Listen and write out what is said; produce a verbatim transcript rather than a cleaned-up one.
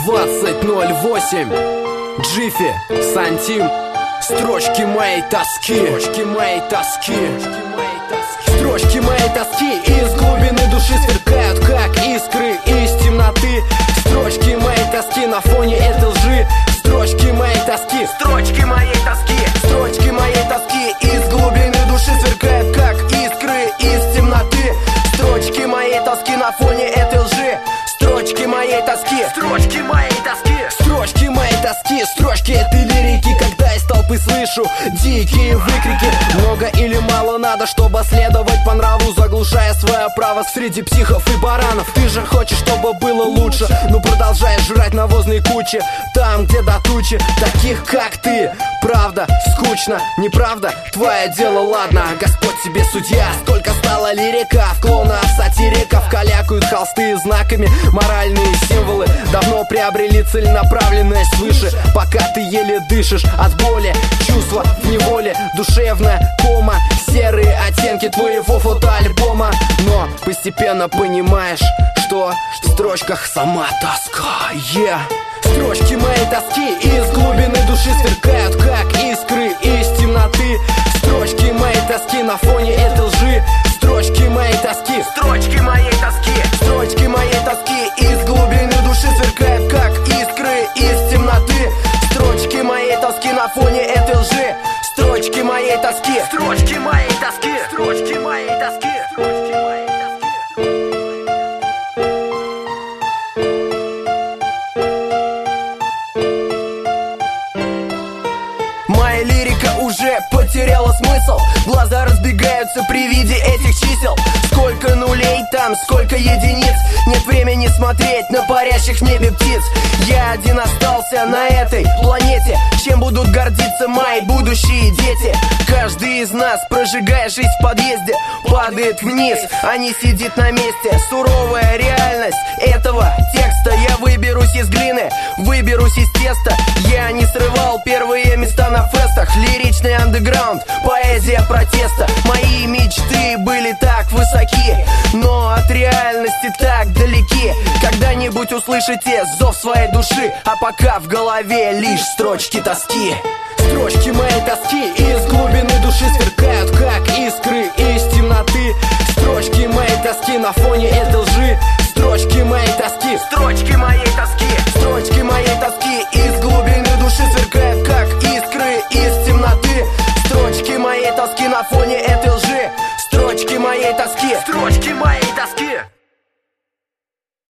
двадцать ноль восемь. Джифи, Сантим. Строчки моей тоски, строчки моей тоски, строчки моей тоски из глубины души сверкают, как искры из темноты. Строчки моей тоски на фоне этой лжи. Строчки моей тоски, строчки моей тоски, строчки моей тоски из глубины души сверкают, как искры из темноты. Строчки моей тоски на фоне этой лжи. Строчки моей тоски, строчки моей тоски, строчки моей тоски, строчки этой лирики, когда из толпы слышу дикие выкрики. Много или мало надо, чтобы следовать по нраву, заглушая свое право среди психов и баранов. Ты же хочешь, чтобы было лучше, но продолжаешь жрать навозные кучи там, где до тучи таких, как ты. Правда, скучно, неправда, твое дело, ладно, Господь тебе судья. Сколько стало лириков, клоунов, сатириков, калякают холсты знаками. Моральные символы давно приобрели целенаправленность свыше. Пока ты еле дышишь от боли, чувства в неволе, душевная кома, серые оттенки твоего фотоальбома. Но постепенно понимаешь, что в строчках сама тоска, yeah. Строчки моей тоски из глубины души сверкают, как искры из темноты. Строчки моей тоски на фоне этой лжи. Строчки моей тоски, строчки моей тоски, строчки моей тоски из глубины души сверкают, как искры из темноты. Строчки моей тоски на фоне этой лжи. Строчки моей тоски, строчки моей тоски, строчки моей тоски, строчки моей тоски. Моя лирика уже потеряла смысл. Глаза разбегаются при виде этих чисел. Сколько нулей там, сколько единиц. Нет времени смотреть на парящих в небе птиц. Я один остался на этой планете. Чем будут гордиться мои будущие дети? Каждый из нас, прожигая жизнь в подъезде, падает вниз, а не сидит на месте. Суровая реальность этого текста. Я выберусь из глины, выберусь из теста. Я не срывал первые места на фестах. Лиричный андеграунд, поэзия протеста. Мои мечты были так высоки, но от реальности так далеки. Когда-нибудь услышите зов своей души, а пока в голове лишь строчки тоски. Строчки моей тоски из глубины души сверкают, как искры из темноты. Строчки моей тоски на фоне этой лжи. Строчки моей тоски, строчки моей тоски, строчки моей тоски из глубины души сверкают, как искры из темноты. Строчки моей тоски на фоне этой